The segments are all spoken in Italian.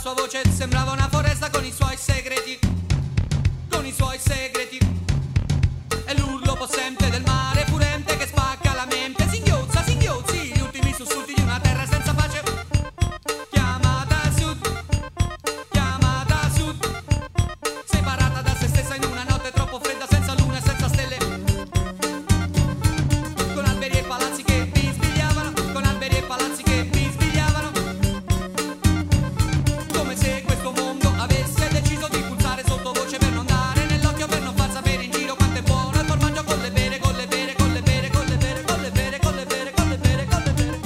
sua voce sembrava una foresta con i suoi segreti, con i suoi segreti. E l'urlo possente del mare furente che spacca la mente. Singhiozzi, gli ultimi sussulti di una terra senza pace. Chiamata sud, separata da se stessa in una notte troppo fredda, senza luna e senza stelle. Con alberi e palazzi che bisbigliavano, con alberi e palazzi che bisbigliavano. Come se questo mondo avesse deciso di pulsare sottovoce per non dare nell'occhio, per non far sapere in giro quanto è buono il formaggio con le pere, con le pere, con le pere, con le pere, con le pere, con le pere, con le pere, con le pere.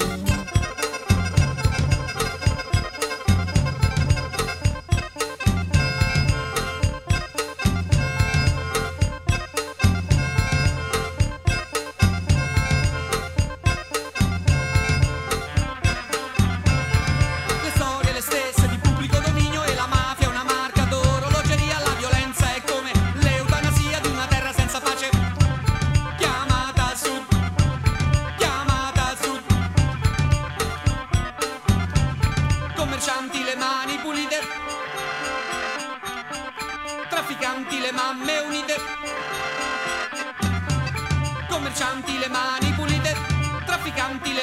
Le storie le stesse di pubblico dominio e la mafia una marca d'orologeria. La violenza è come l'eutanasia di una terra senza pace. Chiamata sud, commercianti le mani pulite, trafficanti le mamme unite. Commercianti le mani pulite, trafficanti